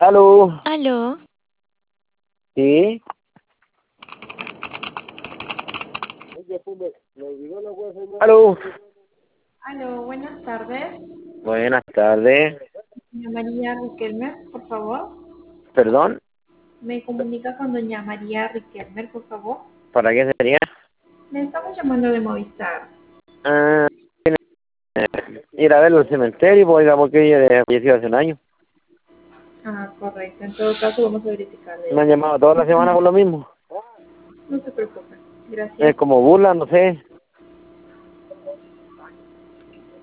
Aló, Aló, sí, aló, Aló, buenas tardes. buenas tardes, Doña María Riquelme, por favor. perdón, Me comunica con doña María Riquelme, por favor. ¿para qué sería? Le estamos llamando de Movistar. Ah, ir a verlo al cementerio, pues, oiga, porque ella falleció hace un año. Ah, correcto. En todo caso, vamos a verificar de Me han eso. llamado toda la semana por lo mismo. No se preocupe. Es Gracias. como burla, no sé.